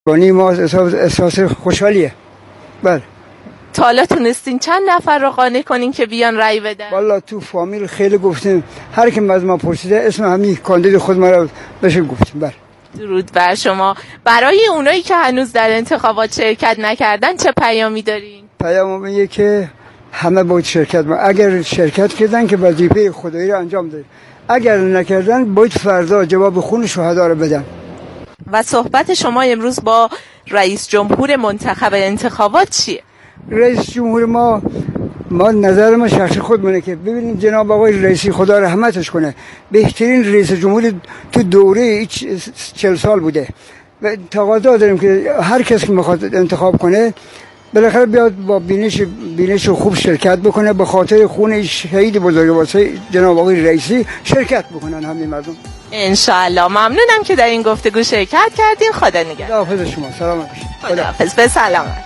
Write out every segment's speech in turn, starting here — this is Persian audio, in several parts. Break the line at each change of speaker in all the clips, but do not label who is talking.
بانی ما احساس خوشحالیه. بله.
تا حالا تونستین چند نفر رو قانع کنین که بیان رأی بدن؟
والا تو فامیل خیلی گفتیم، هر کی از ما پرسیده اسم همین کاندید خود ما رو بشه گفتیم. بله.
درود بر شما. برای اونایی که هنوز در انتخابات شرکت نکردن چه پیامی دارین؟
پیام اینه که همه باید شرکت کنن. اگر شرکت کردن که وظیفه خدایی رو انجام دادن، اگر نکردن باید فردا جواب خون شهدا رو بدن.
و صحبت شما امروز با رئیس جمهور منتخب انتخابات چیه؟
رئیس جمهور ما نظر ما شخصی خودمونه که ببینید جناب آقای رئیسی خدا رحمتش کنه، بهترین رئیس جمهور تو دوره 40 سال بوده و تقاضا داریم که هر کس که میخواد انتخاب کنه بالاخره بیاد با بینش خوب شرکت بکنه، به خاطر خون شهید بزرگ واسه جناب آقای رئیسی شرکت بکنن همه مردم.
انشالله. ممنونم که در این گفتگو شرکت کردین. خدا نگهدار.
خداحافظ شما. سلامت باشید.
خداحافظ. به سلامت.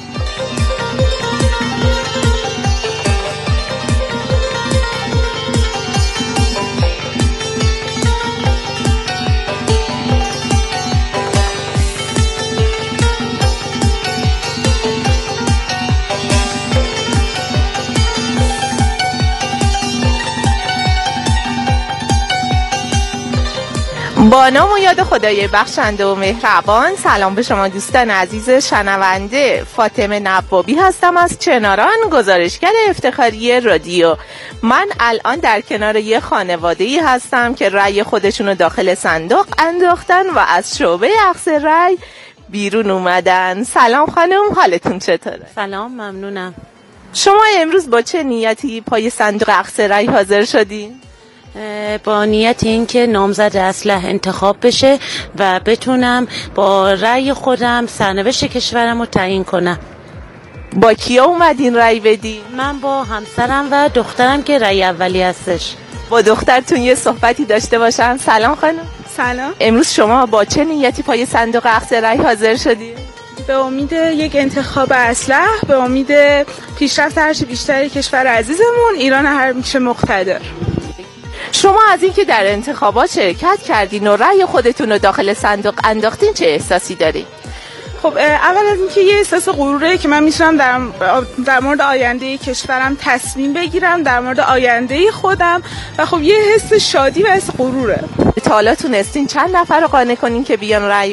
با نام و یاد خدای بخشنده و مهربان. سلام به شما دوستان عزیز شنونده. فاطمه نوابی هستم از چناران، گزارشگر افتخاری رادیو. من الان در کنار یه خانواده‌ای هستم که رأی خودشونو داخل صندوق انداختن و از شعبه اخذ رأی بیرون اومدن. سلام خانم، حالتون چطوره؟
سلام، ممنونم.
شما امروز با چه نیتی پای صندوق اخذ رأی حاضر شدین؟
با نیت این که نامزد اصلح انتخاب بشه و بتونم با رأی خودم سرنوشت کشورم رو تعیین کنم.
با کیا اومدین رأی بدین؟
من با همسرم و دخترم که رأی اولی هستش.
با دخترتون یه صحبتی داشته باشم. سلام خانم.
سلام.
امروز شما با چه نیتی پای صندوق اخذ رأی حاضر شدین؟
به امید یک انتخاب اصلح، به امید پیشرفت هرچه بیشتر کشور عزیزمون ایران همیشه مقتدر.
شما از اینکه در انتخابات شرکت کردین و رأی خودتون رو داخل صندوق انداختین چه احساسی دارین؟
خب اول از اینکه یه احساس غروره که من میتونم در مورد آینده کشورم تصمیم بگیرم، در مورد آینده خودم، و خب یه حس شادی و حس غروره.
تا حالا تونستین چند نفر رو قانع کنین که بیان رأی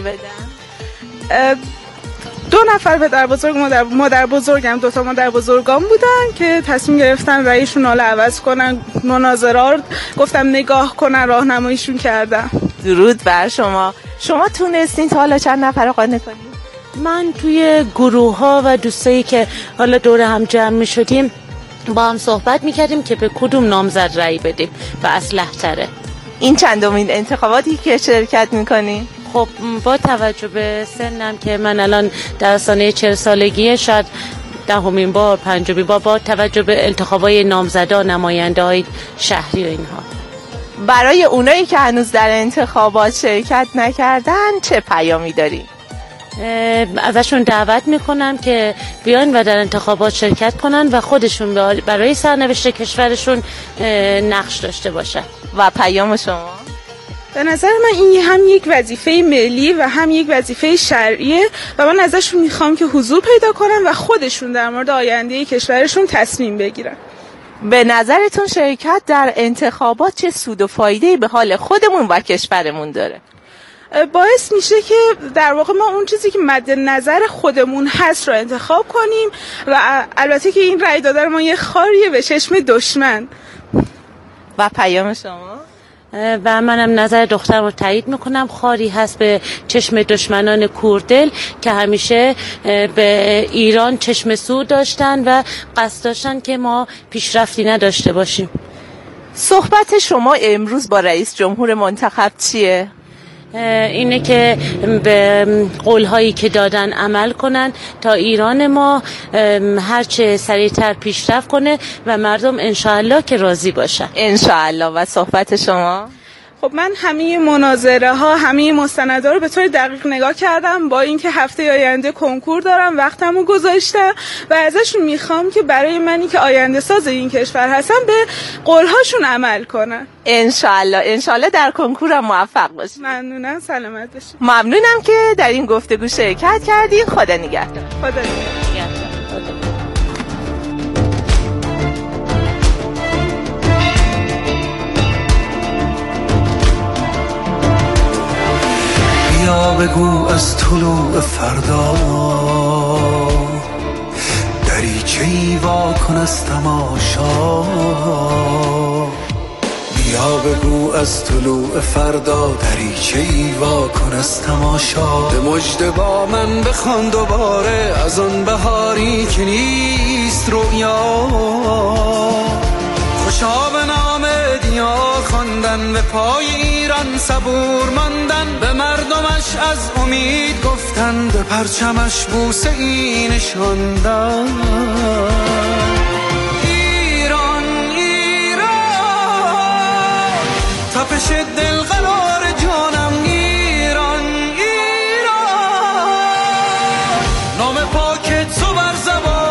بدن؟
2 نفر پدر بزرگ مادر بزرگم، 2 تا مادر بزرگام بودن که تصمیم گرفتن رأیشون حالا عوض کنن. مناظرات گفتم نگاه کنن، راهنماییشون کردم.
درود بر شما. شما تونستین تا حالا چند نفر رو قانع کنین؟
من توی گروه ها و دوستایی که حالا دور هم جمع می شدیم با هم صحبت می کردیم که به کدوم نامزد رأی بدیم و اصلح تره.
این چندمین انتخاباتی که شرکت می کنین؟
خب با توجه به سنم که من الان در آستانه 40 سالگیه، شاید 10مین بار 5مین بار، با توجه به انتخابای نامزدان، نماینده‌های شهری و اینها.
برای اونایی که هنوز در انتخابات شرکت نکردن چه پیامی دارین؟
ازشون دعوت میکنم که بیان و در انتخابات شرکت کنن و خودشون برای سرنوشت کشورشون نقش داشته باشن.
و پیام شما؟
به نظر من این هم یک وظیفه ملی و هم یک وظیفه شرعیه و من ازشون میخوام که حضور پیدا کنن و خودشون در مورد آینده کشورشون تصمیم بگیرن.
به نظرتون شرکت در انتخابات چه سود و فایده‌ای به حال خودمون و کشورمون داره؟
باعث میشه که در واقع ما اون چیزی که مد نظر خودمون هست رو انتخاب کنیم و البته که این رأی دادن ما یه خاریه به چشم دشمن.
و پیام شما؟
و منم نظر دخترم رو تایید میکنم. خاری هست به چشم دشمنان کوردل که همیشه به ایران چشم سود داشتن و قصد داشتن که ما پیشرفتی نداشته باشیم.
صحبت شما امروز با رئیس جمهور منتخب چیه؟
اینه که به قولهایی که دادن عمل کنن تا ایران ما هرچه سریعتر پیشرفت کنه و مردم انشاءالله که راضی باشن.
انشاءالله. و صحبت شما؟
خب خب من همه مناظره ها، همه مستندها رو به طور دقیق نگاه کردم، با اینکه هفته آینده کنکور دارم وقتمو گذاشتم و ازشون میخوام که برای منی که آینده ساز این کشور هستم به قولهاشون عمل کنن.
انشالله در کنکورم موفق باشید.
ممنونم، سلامت باشید.
ممنونم که در این گفتگو شرکت کردین. خدا نگهدار.
خدا نگهدار.
بیا بگو از طلوع فردا دریچه‌ای وا کن از تماشا. بیا بگو از طلوع فردا دریچه‌ای وا کن از تماشا. به مژده با من بخوان دوباره از آن بهاری که نیست رویا. خوشا به نام دیار خواندن، به پای ایران صبور ماندن، به مردمش از امید گفتن، به پرچمش بوسه ای نشاندن. ایران ایران تپش دل قرار جانم. ایران ایران نام پاکت تو بر زبانم.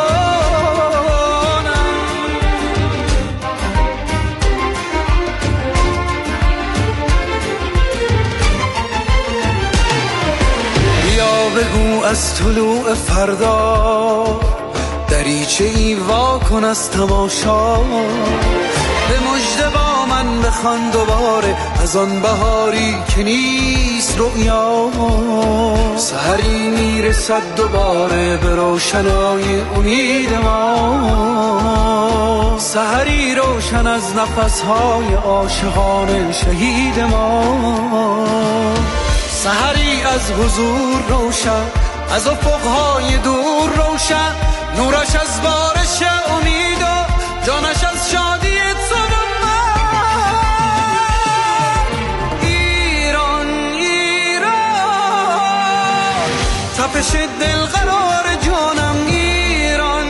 بگو از طلوع فردا دریچه‌ای وا کن از تماشا. به مژده با من بخوان دوباره از آن بهاری که نیست رؤیا. سحری میرسد دوباره به روشنای امید ما. سحری روشن از نفسهای عاشقان شهید ما. سحری از حضور روشن، از افقهای دور روشن، نورش از بارش امید و جانش از شادی تو و من. ایران ایران تپش دل قرار جانم. ایران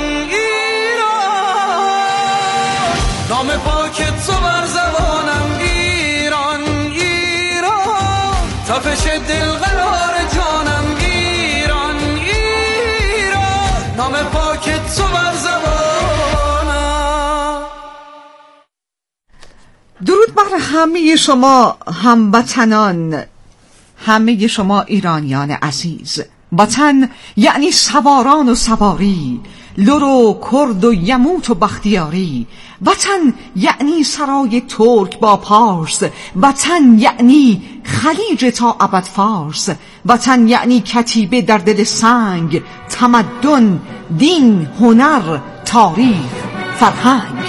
ایران نام پاک تو بر زبانم. ایران ایران تپش دل قرار جانم. ایران ایران نام پاک تو بر زبانم.
درود بر همه شما هموطنان، همه شما ایرانیان عزیز. وطن یعنی سواران و سواری، لر و کرد و یموت و بختیاری. وطن یعنی سرای ترک با پارس. وطن یعنی خلیج تا ابد فارس. وطن یعنی کتیبه در دل سنگ، تمدن، دین، هنر، تاریخ، فرهنگ.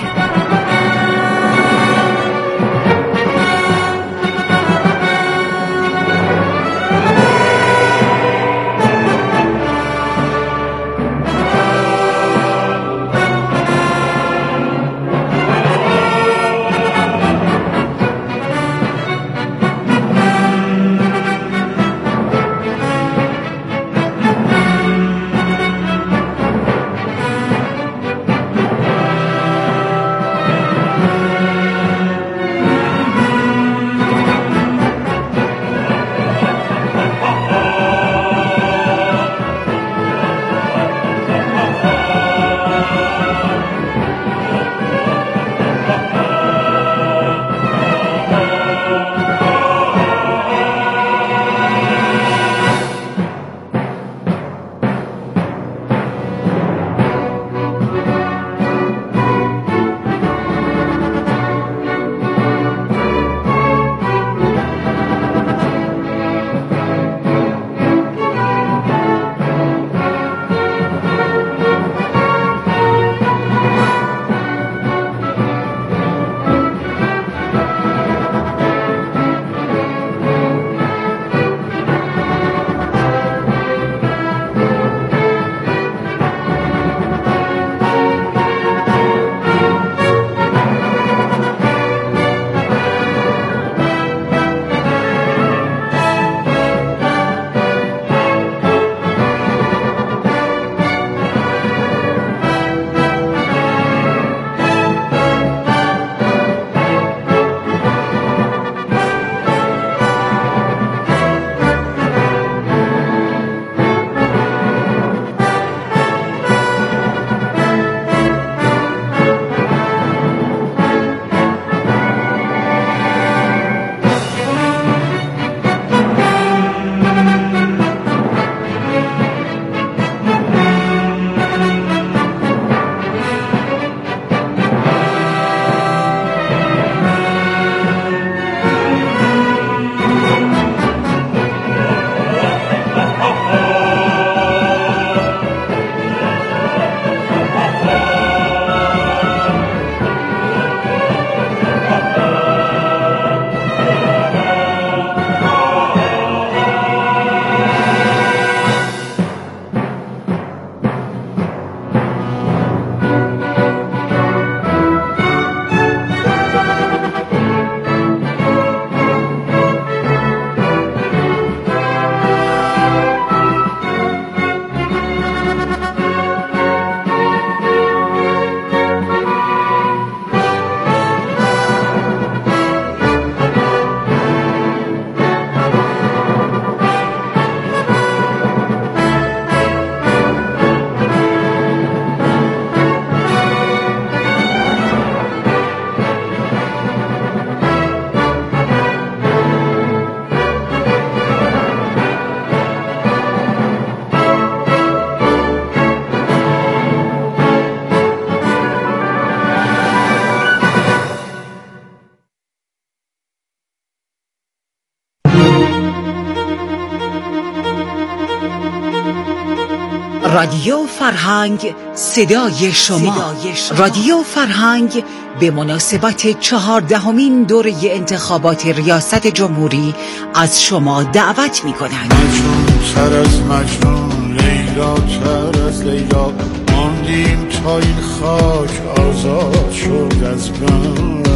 رادیو فرهنگ صدای شما. رادیو فرهنگ به مناسبت 14مین دوره انتخابات ریاست جمهوری از شما دعوت می‌کنند.
مجنون تر از مجنون، لیلا تر از لیلا، ماندیم تا این خاک آزاد شد از من.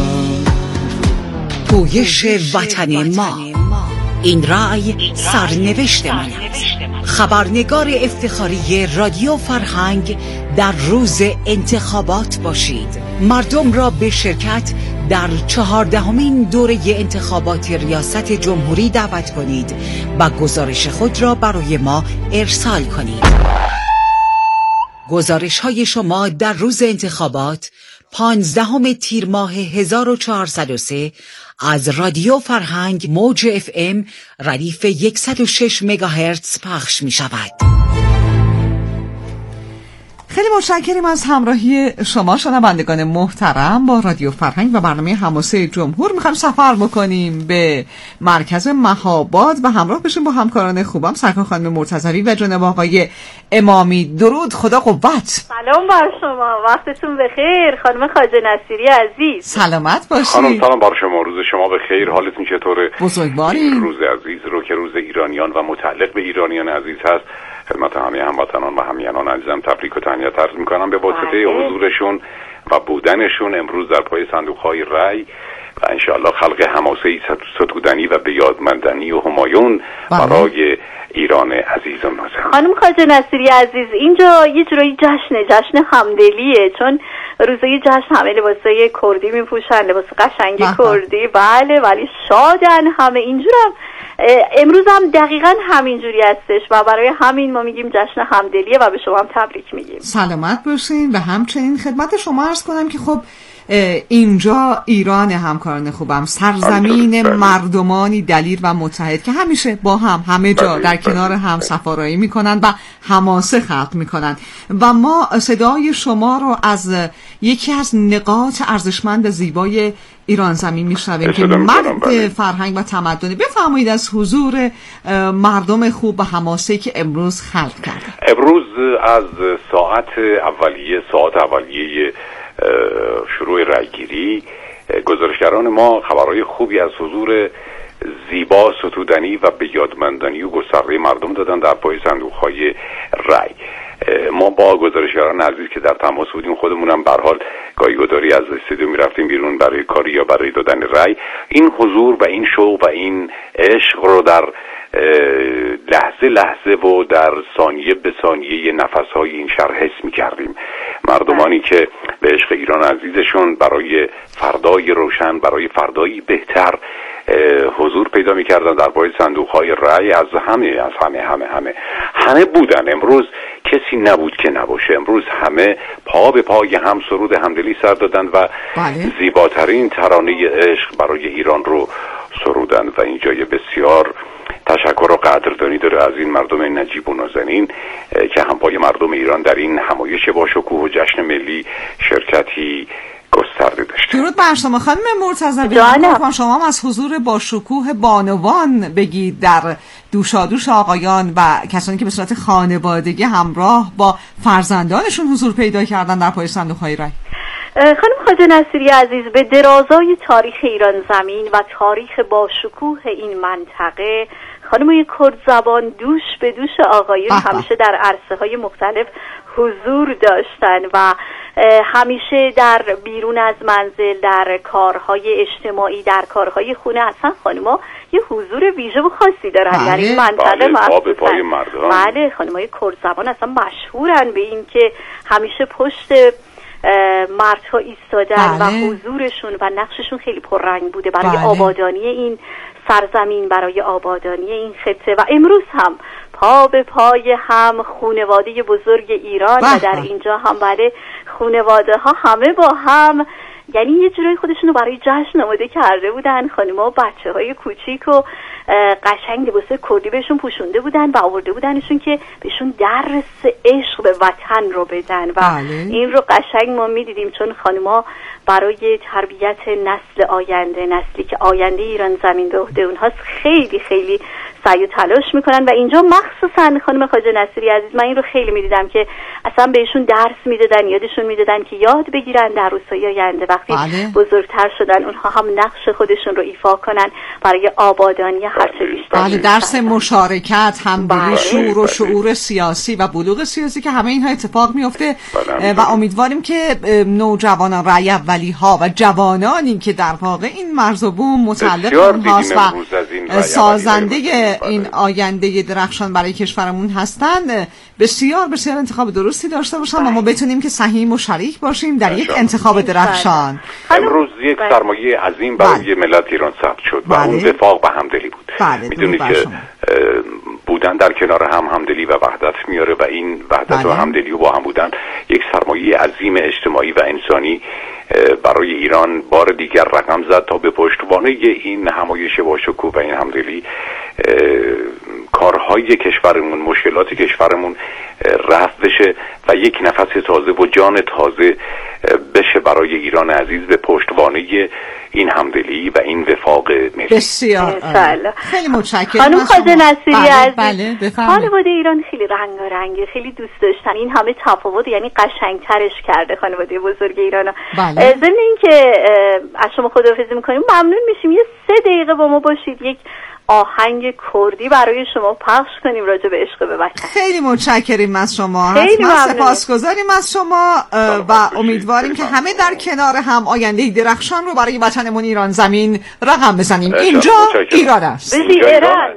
پویش وطن ما، این رأی سرنوشت من است. خبرنگار افتخاری رادیو فرهنگ در روز انتخابات باشید. مردم را به شرکت در 14مین دوره انتخابات ریاست جمهوری دعوت کنید و گزارش خود را برای ما ارسال کنید. گزارش های شما در روز انتخابات 15 تیر ماه 1403 از رادیو فرهنگ موج FM ردیف 106 مگاهرتز پخش می شود.
خیلی متشکریم از همراهی شما شنوندگان محترم با رادیو فرهنگ و برنامه حماسه جمهور. میخوایم سفر بکنیم به مرکز مهاباد و همراه بشیم با همکاران خوبم سرکار خانم مرتضوی و جناب آقای امامی. درود، خدا قوت.
سلام بر شما، وقتتون بخیر. خانم خواجه نصیری عزیز
سلامت باشید.
خانم سلام بر شما، روز شما بخیر. حالتون چطوره؟
بزرگواریم.
روز عزیز رو که روز ایرانیان و متعلق به ایرانیان عزیز هست خدمت همه هموطنان و همیهنان عزیزم تبریک و تهنیت عرض میکنم به واسطه حضورشون و بودنشون امروز در پای صندوق‌های رای و انشاءالله خلق حماسه‌ای ستودنی و به یاد ماندنی و همایون برای ایران عزیز و نازم.
خانم خواجه نصیری عزیز، اینجا یه جورایی جشن همدلیه، چون روزای جشن همه لباسای کردی میپوشن، لباس قشنگ کردی، بله، ولی شادن همه. اینجورم امروز هم دقیقاً همینجوری هستش و برای همین ما میگیم جشن همدلیه و به شما هم تبریک میگیم.
سلامت باشین. و همچنین خدمت شما عرض کنم که خب اینجا ایران همکاران خوبم، سرزمین مردمانی دلیر و متحد که همیشه با هم همه جا در کنار هم سفارایی میکنن و حماسه خلق میکنن و ما صدای شما رو از یکی از نقاط ارزشمند زیبای ایران زمین میشنویم که مرد فرهنگ و تمدنی. بفرمایید از حضور مردم خوب و حماسه‌ای که امروز خلق کردن.
امروز از ساعت اولیه شروع رایگیری گزارشگران ما خبرهای خوبی از حضور زیبا، ستودنی و به یاد ماندنی و گسترده مردم دادن در پای صندوق‌های رای. ما با گزارشگران عزیز که در تماس بودیم، خودمونم به هر حال گاهی گداری از استودیو میرفتیم بیرون برای کاری یا برای دادن رای، این حضور و این شوق و این عشق رو در لحظه و در ثانیه به ثانیه نفس‌های این شهر حس می‌کردیم. مردمانی که به عشق ایران عزیزشون برای فردای روشن، برای فردایی بهتر حضور پیدا می‌کردن در پای صندوق‌های رای، از همه بودن. امروز کسی نبود که نباشه. امروز همه پا به پای هم سرود همدلی سر دادن و زیباترین ترانه عشق برای ایران رو سرودن و این جای بسیار تشکر و قدردانی داره از این مردم نجیب و نازنین که همپای مردم ایران در این همایش با شکوه و جشن ملی شرکتی گسترده داشته.
درود بر شما خانم مرتضوی. شما هم از حضور با شکوه بانوان بگید در دوشادوش آقایان و کسانی که به صورت خانوادگی همراه با فرزندانشون حضور پیدا کردن در پای صندوق‌های رای.
خانم خواجه نصیری عزیز، به درازای تاریخ ایران زمین و تاریخ با شکوه این منطقه خانم‌های کرد زبان دوش به دوش آقایون همیشه در عرصه‌های مختلف حضور داشتن و همیشه در بیرون از منزل، در کارهای اجتماعی، در کارهای خونه اصلا خانم‌ها یه حضور ویژه و خاصی دارن در این منطقه مخصوصا. بله، خانم‌های کرد زبان اصلا مشهورن به این که همیشه پشت مردها ایستادن و حضورشون و نقششون خیلی پررنگ بوده برای آبادانی این سرزمین، برای آبادانی این خطه و امروز هم پا به پای هم خانواده بزرگ ایران و در اینجا هم بله خانواده ها همه با هم، یعنی یه جورایی خودشون رو برای جشن آماده کرده بودن. خانم‌ها و بچه‌های کوچیک و قشنگ لباس کردی بهشون پوشونده بودن و آورده بودنشون که بهشون درس عشق به وطن رو بدن و این رو قشنگ ما می‌دیدیم، چون خانم‌ها برای تربیت نسل آینده، نسلی که آینده ایران زمین به عهده اونهاست، خیلی خیلی سعی و تلاش میکنن. و اینجا مخصوصا خانم خواجه نصیری عزیز، من این رو خیلی میدیدم که اصلا بهشون درس میدادن، یادشون میدادن که یاد بگیرن در روزهای آینده وقتی بزرگتر شدن اونها هم نقش خودشون رو ایفا کنن برای آبادانی هرچه بیشتر.
درس مشارکت، همدلی، شعور و شعور سیاسی و بلوغ سیاسی که همه اینها اتفاق میفته و امیدواریم که نوجوانان، رعی اولی ها و جوانانی که در واقع این مرز و بوم متعلق اونهاست و سازنده این آینده درخشان برای کشورمون هستن، بسیار بسیار انتخاب درستی داشته باشن و ما بتونیم که سهیم و شریک باشیم در یک انتخاب درخشان.
امروز یک سرمایه عظیم برای ملت ایران ثبت شد و اون وفاق و همدلی بود. میدونید که بودن در کنار هم همدلی و وحدت میاره و این وحدت و همدلی و با هم بودن یک سرمایه عظیم اجتماعی و انسانی برای ایران بار دیگر رقم زد تا به پشتوانه این همایش با شکوه و این همدلی کارهای کشورمون، مشکلات کشورمون رفع بشه و یک نفس تازه و جان تازه بشه برای ایران عزیز به پشتوانه این همدلی و این وفاق ملی.
بسیار خیلی متشکرم.
خانم خواجه نصیری عزیز،
بله
خانواده ایران خیلی رنگارنگه، خیلی دوست داشتن. این همه تفاوت یعنی قشنگترش کرده خانواده بزرگ ایران. ضمن این که از شما خداحافظی میکنیم، ممنون میشیم یه 3 دقیقه با ما باشید، یک آهنگ کردی برای شما پخش کنیم راجع به عشق به وطن.
خیلی متشکریم از شما، حتما سپاسگزاریم از شما و امیدواریم که همه در کنار هم آینده درخشان رو برای وطنمون ایران زمین رقم بزنیم. اینجا ایران است.
بزی ایران.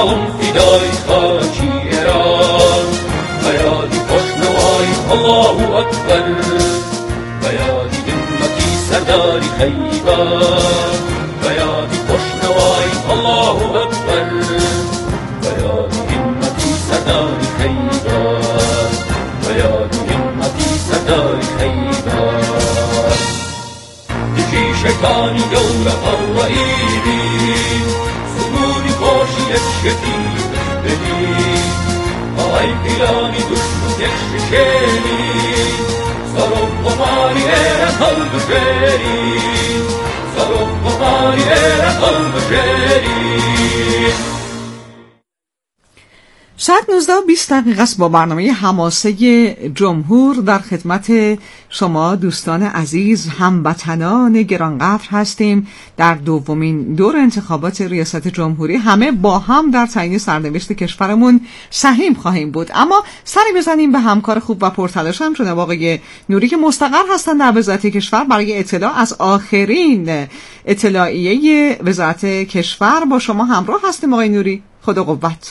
جهان فدای خاکی ایران بیادی خوشنوای الله اکبر بیادی همتی سرداری خیبر بیادی خوشنوای الله اکبر بیادی همتی سرداری خیبر بیادی همتی سرداری خیبر یکی شیطانی دور قرائیدی سمونی باشی شدید بدید آی پیلانی دشمن یک شکلی سرم قماری ایران بشری سرم قماری ایران بشری.
ساعت 19:20 است. با برنامه حماسه جمهور در خدمت شما دوستان عزیز هموطنان گرانقدر هستیم. در دومین دور انتخابات ریاست جمهوری همه با هم در تعیین سرنوشت کشورمون سهیم خواهیم بود. اما سری بزنیم به همکار خوب و پرتلاش هم جناب آقای نوری که مستقر هستن در وزارت کشور برای اطلاع از آخرین اطلاعیه وزارت کشور. با شما همراه هستیم آقای نوری. خدا قوت.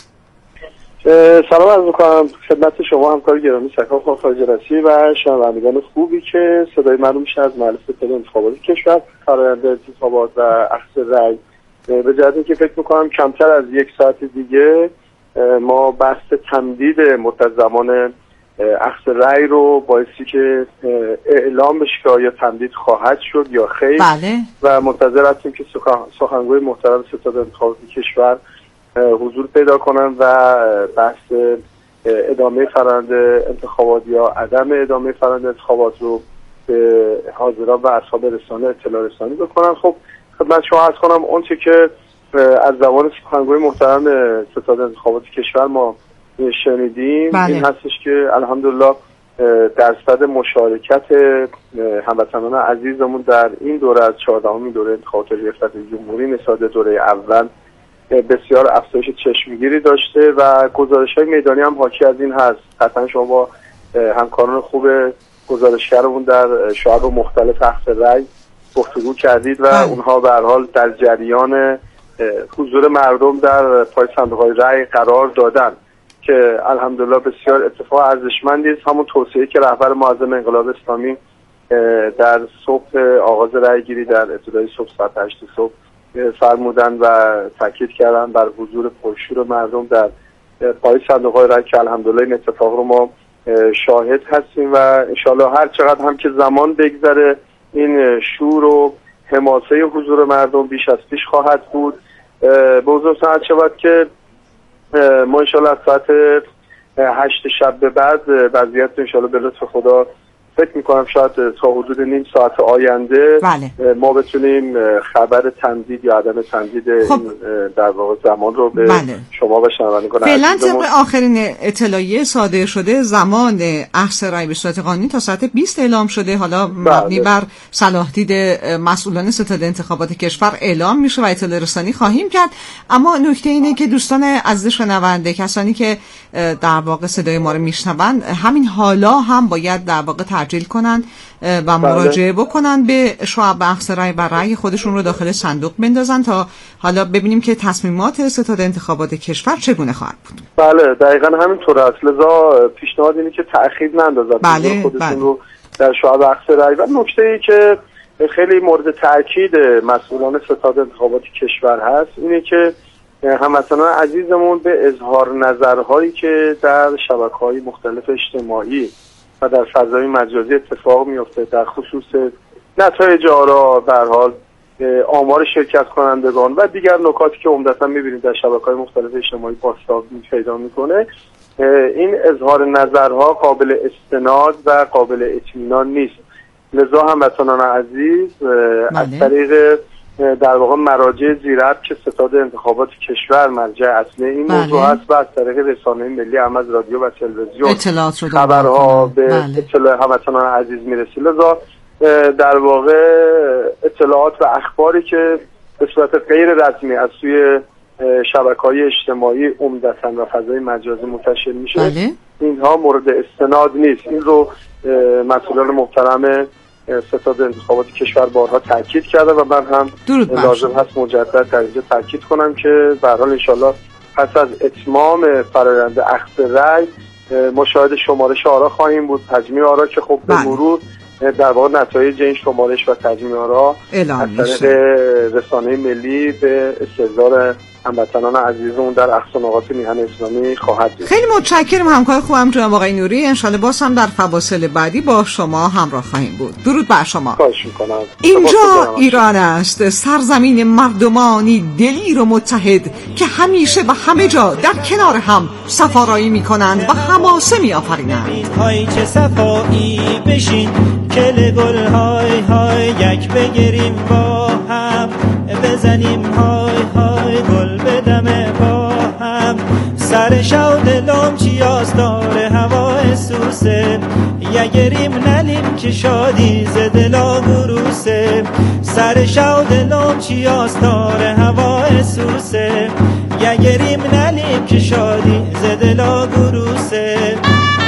سلام عرض می‌کنم خدمت شما همکار گرامی سکان خارج رسی و شنوندگان خوبی که صدای من رو میشه از مجلس ستاد انتخابات کشور فرآیند انتخابات و اخذ رأی. به جهت که فکر می‌کنم کمتر از یک ساعت دیگه ما بحث تمدید مدت زمان اخذ رأی رو بایستی که اعلام بشه که آیا تمدید خواهد شد یا خیر.
بله.
و منتظر هستیم که سخنگوی محترم ستاد انتخابات کشور حضور پیدا کنن و بحث ادامه فرآیند انتخابات یا عدم ادامه فرآیند انتخابات رو به حاضران و اصحاب رسانه اطلاع رسانی بکنن. خب خدمت شما عرض کنم اونچه که از زبان سخنگوی محترم ستاد انتخابات کشور ما شنیدیم این هستش که الحمدلله درصد مشارکت هموطنان عزیزمون در این دوره از 14مین دوره انتخابات ریاست جمهوری نسبت به دوره اول بسیار افزایش چشمگیری داشته و گزارش‌های میدانی هم حاکی از این هست. حتما شما با همکاران خوب گزارشگرمون در شعب مختلف اخذ رأی گفتگو کردید و اونها به هر حال در جریان حضور مردم در پای صندوق‌های رأی قرار دادن که الحمدلله بسیار اتفاق ارزشمندی است. همون توصیه‌ای که رهبر معظم انقلاب اسلامی در صبح آغاز رأی‌گیری در ابتدای صبح ساعت 8 صبح فرمودن و تاکید کردن بر حضور پرشور مردم در پای صندوق‌های رأی که الحمدلله این اتفاق رو ما شاهد هستیم و انشالله هر چقدر هم که زمان بگذره این شور و حماسه حضور مردم بیش از پیش خواهد بود. به حضور ساعت شود که ما انشالله از ساعت 8 شب به بعد وضعیت انشالله به لطف خدا فکر میکنم شاید تا حدود نیم ساعت آینده ما بتونیم خبر تمدید یا عدم تمدید این در واقع زمان رو به شما و شنوندگان
فعلا طبق آخرین اطلاعیه صادر شده زمان اخذ رأی به صورت قانونی تا ساعت 20 اعلام شده. حالا مبنی بر صلاح دید مسئولان ستاد انتخابات کشور اعلام میشه و اطلاع رسانی خواهیم کرد. اما نکته اینه که دوستان عزیز شنونده، کسانی که در واقع صدای ما رو میشنون، همین حالا هم باید در واقع تعجیل کنن و مراجعه بکنن به شعب اخذ رأی و رأی خودشون رو داخل صندوق بندازن تا حالا ببینیم که تصمیمات ستاد انتخابات کشور چگونه خواهد بود.
بله دقیقاً همینطور است. لذا پیشنهاد اینه که تأخیر نندازن خودشون رو در شعب اخذ رأی. و نکته ای که خیلی مورد تاکید مسئولان ستاد انتخابات کشور هست اینه که هموطنان عزیزمون به اظهار نظرهایی که در شبکه‌های مختلف اجتماعی و در فضای مجازی اتفاق میفته در خصوص نتایج آرا، به هر حال آمار شرکت کنندگان و دیگر نکاتی که عمدتاً می‌بینید در شبکه‌های مختلف اجتماعی بازتاب پیدا می‌کنه، این اظهار نظرها قابل استناد و قابل اطمینان نیست. لذا هموطنان عزیز از طریق در واقع مراجع زیربط که ستاد انتخابات کشور مرجع اصلی این موضوع هست و از طریق رسانه ملی هم از رادیو و تلویزیون خبرها به اطلاع هموطنان عزیز میرسه. لذا در واقع اطلاعات و اخباری که به صورت غیر رسمی از سوی شبکه‌های اجتماعی عمدتاً و فضای مجازی منتشر میشه اینها مورد استناد نیست. این رو مسئولان محترم ستاد انتخابات کشور بارها تاکید کرده و من هم لازم هست مجدد در اینجا تاکید کنم که به هر حال انشالله پس از اتمام فرآیند اخذ رأی ما شاهد شمارش آرا خواهیم بود، تجمیع آرا که خب به مرور در واقع نتایج این شمارش و تجمیع آرا از طریق رسانه ملی به استحضار هموطنان عزیزمون در اقصا نقاط میهن اسلامی خواهد بود.
خیلی متشکرم همکار خوبم جناب آقای نوری. انشالله باز هم در فواصل بعدی با شما همراه خواهیم بود. درود بر شما.
خواهش میکنم.
اینجا ایران است، سرزمین مردمانی دلیر و متحد که همیشه و همه جا در کنار هم سفارایی میکنند و حماسه میآفرینند.
های چه صفایی بشین کل گل های های یک بگیریم با هم بزنیم های های گل بدم با هم سر شو دلم چی داره هوا سوسه یگریم نلیم که شادی ز دلا گروسه سر شو دلم چی داره هوا سوسه یگریم نلیم که شادی ز دلا گروسه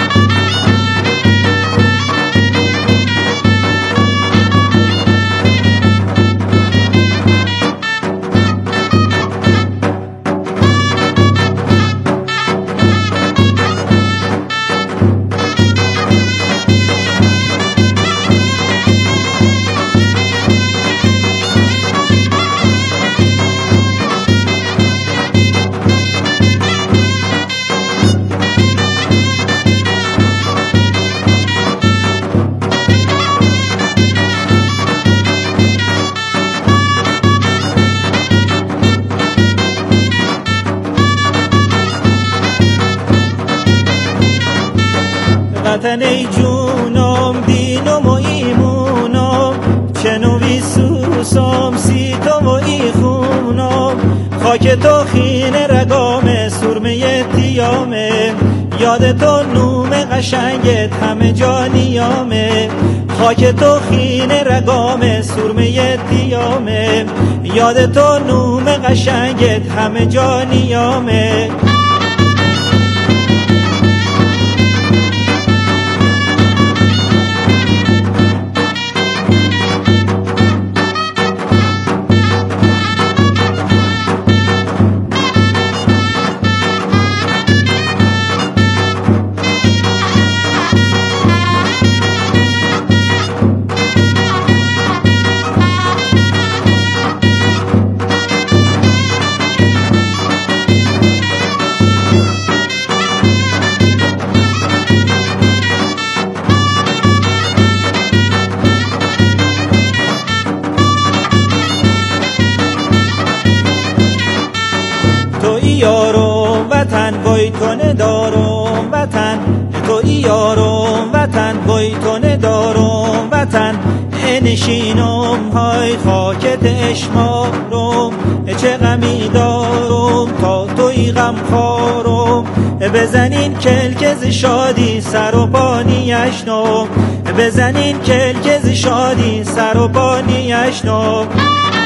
وطن ای جونم دینم و ایمونم چنوی سوسم سیتم و ای خونم خاک تو خین رگام سرمه تیامه یاد تو نوم قشنگت همه جا نیامه خاک تو خین رگام سرمه تیامه یاد تو نوم قشنگت همه جا نیامه یارم وطن وای تو ندارم وطن تو یارم وطن وای تو ندارم وطن نشینم های خاکت اشمارم چه غمی دارم تا توی غم خارم بزنین کلکز شادی سر و پانیش نم بزنین کلکز شادی سر و پانیش نم